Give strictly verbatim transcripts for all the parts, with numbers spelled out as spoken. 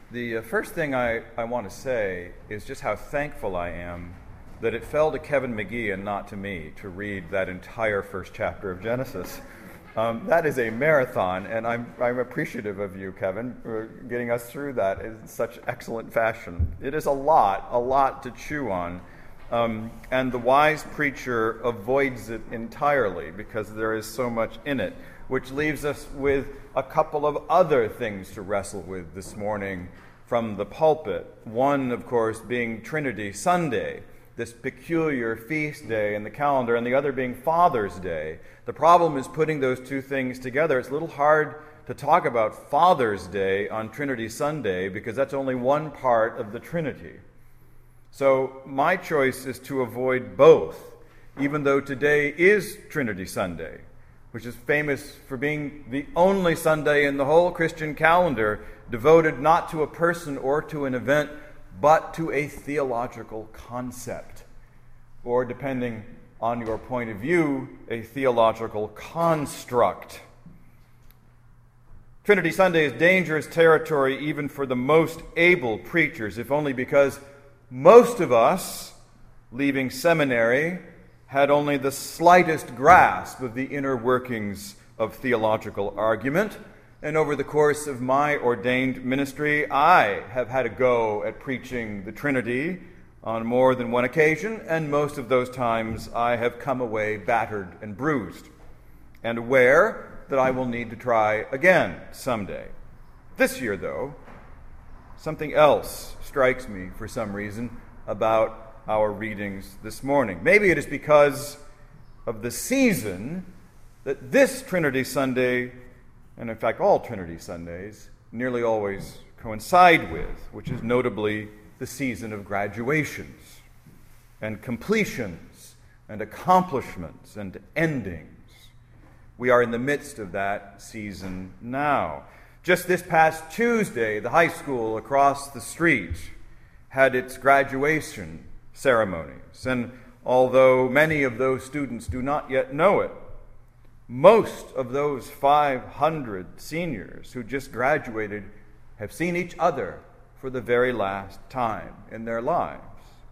The uh, first thing I, I want to say is just how thankful I am that it fell to Kevin McGee and not to me to read that entire first chapter of Genesis. Um, that is a marathon, and I'm, I'm appreciative of you, Kevin, for getting us through that in such excellent fashion. It is a lot, a lot to chew on, um, and the wise preacher avoids it entirely because there is so much in it, which leaves us with a couple of other things to wrestle with this morning from the pulpit. One, of course, being Trinity Sunday, this peculiar feast day in the calendar, and the other being Father's Day. The problem is putting those two things together. It's a little hard to talk about Father's Day on Trinity Sunday because that's only one part of the Trinity. So my choice is to avoid both, even though today is Trinity Sunday, which is famous for being the only Sunday in the whole Christian calendar devoted not to a person or to an event, but to a theological concept, or depending on your point of view, a theological construct. Trinity Sunday is dangerous territory even for the most able preachers, if only because most of us, leaving seminary, had only the slightest grasp of the inner workings of theological argument. And over the course of my ordained ministry, I have had a go at preaching the Trinity on more than one occasion, and most of those times I have come away battered and bruised, and aware that I will need to try again someday. This year, though, something else strikes me for some reason about our readings this morning. Maybe it is because of the season that this Trinity Sunday, and in fact all Trinity Sundays, nearly always coincide with, which is notably the season of graduations and completions and accomplishments and endings. We are in the midst of that season now. Just this past Tuesday, the high school across the street had its graduation ceremonies, and although many of those students do not yet know it, most of those five hundred seniors who just graduated have seen each other for the very last time in their lives.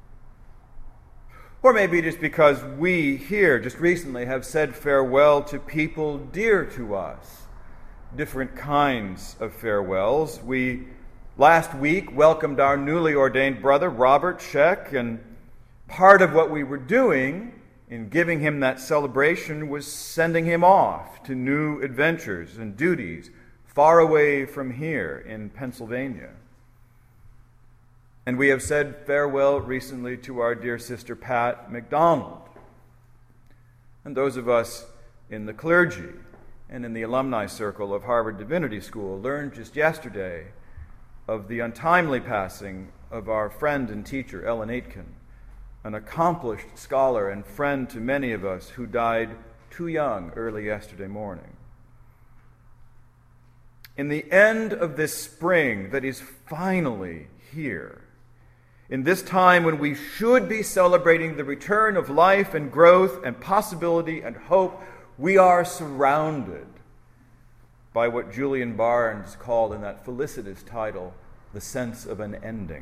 Or maybe it is because we here just recently have said farewell to people dear to us. Different kinds of farewells. We, last week, welcomed our newly ordained brother, Robert Scheck, and part of what we were doing in giving him that celebration was sending him off to new adventures and duties far away from here in Pennsylvania. And we have said farewell recently to our dear sister Pat McDonald. And those of us in the clergy and in the alumni circle of Harvard Divinity School learned just yesterday of the untimely passing of our friend and teacher, Ellen Aitken, an accomplished scholar and friend to many of us who died too young early yesterday morning. In the end of this spring that is finally here, in this time when we should be celebrating the return of life and growth and possibility and hope, we are surrounded by what Julian Barnes called in that felicitous title, the sense of an ending.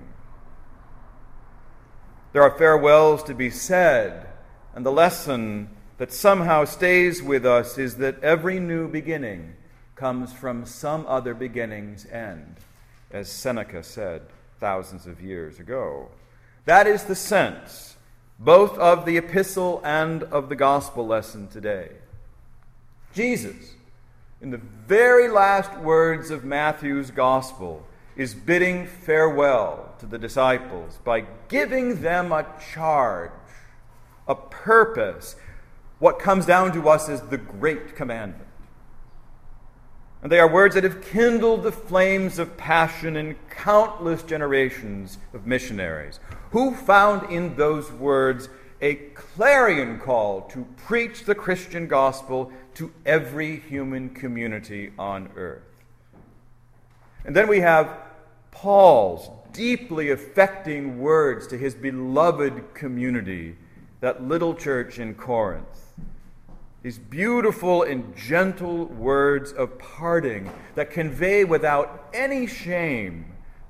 There are farewells to be said, and the lesson that somehow stays with us is that every new beginning comes from some other beginning's end, as Seneca said thousands of years ago. That is the sense, both of the epistle and of the gospel lesson today. Jesus, in the very last words of Matthew's gospel, is bidding farewell to the disciples by giving them a charge, a purpose, what comes down to us as the Great Commandment. And they are words that have kindled the flames of passion in countless generations of missionaries, who found in those words a clarion call to preach the Christian gospel to every human community on earth. And then we have Paul's deeply affecting words to his beloved community, that little church in Corinth. These beautiful and gentle words of parting that convey without any shame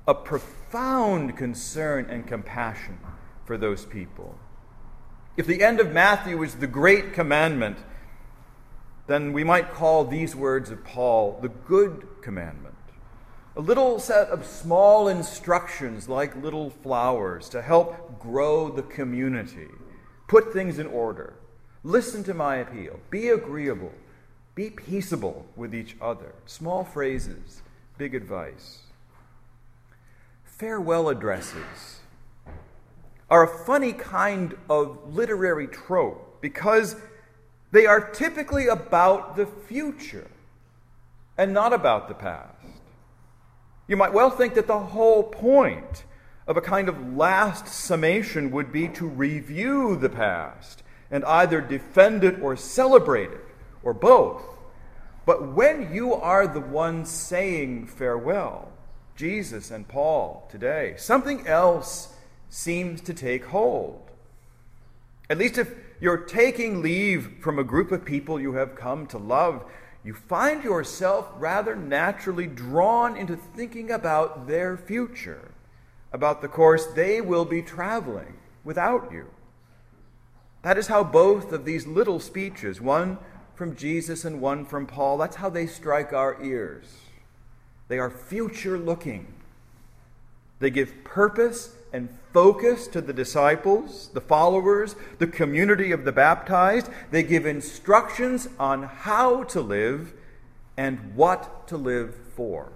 a profound concern and compassion for those people. If the end of Matthew is the great commandment, then we might call these words of Paul the good commandment. A little set of small instructions like little flowers to help grow the community, put things in order, listen to my appeal, be agreeable, be peaceable with each other. Small phrases, big advice. Farewell addresses are a funny kind of literary trope because they are typically about the future and not about the past. You might well think that the whole point of a kind of last summation would be to review the past and either defend it or celebrate it, or both. But when you are the one saying farewell, Jesus and Paul today, something else seems to take hold. At least if you're taking leave from a group of people you have come to love, you find yourself rather naturally drawn into thinking about their future, about the course they will be traveling without you. That is how both of these little speeches, one from Jesus and one from Paul, that's how they strike our ears. They are future-looking. They give purpose and focus to the disciples, the followers, the community of the baptized. They give instructions on how to live and what to live for.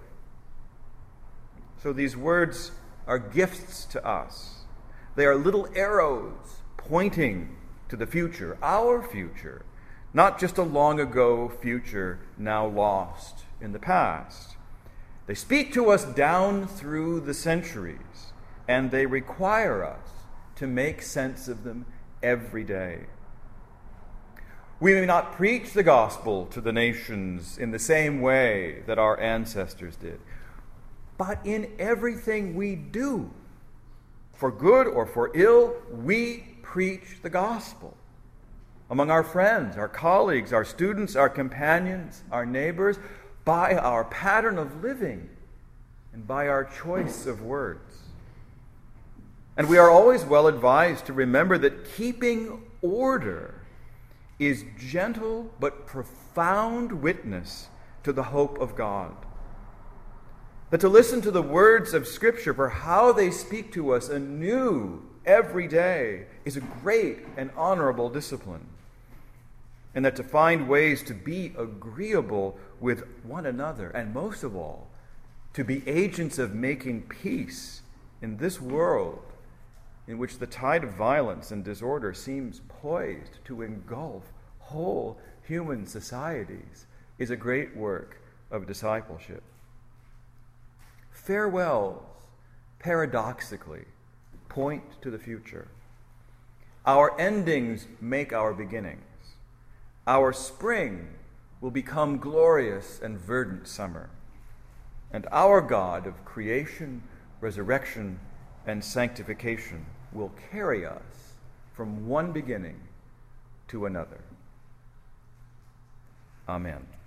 So these words are gifts to us. They are little arrows pointing to the future, our future, not just a long ago future now lost in the past. They speak to us down through the centuries, and they require us to make sense of them every day. We may not preach the gospel to the nations in the same way that our ancestors did, but in everything we do, for good or for ill, we preach the gospel. Among our friends, our colleagues, our students, our companions, our neighbors, by our pattern of living and by our choice of words. And we are always well advised to remember that keeping order is gentle but profound witness to the hope of God. That to listen to the words of Scripture for how they speak to us anew every day is a great and honorable discipline. And that to find ways to be agreeable with one another, and most of all, to be agents of making peace in this world in which the tide of violence and disorder seems poised to engulf whole human societies, is a great work of discipleship. Farewells, paradoxically, point to the future. Our endings make our beginnings. Our spring will become glorious and verdant summer. And our God of creation, resurrection, and sanctification will carry us from one beginning to another. Amen.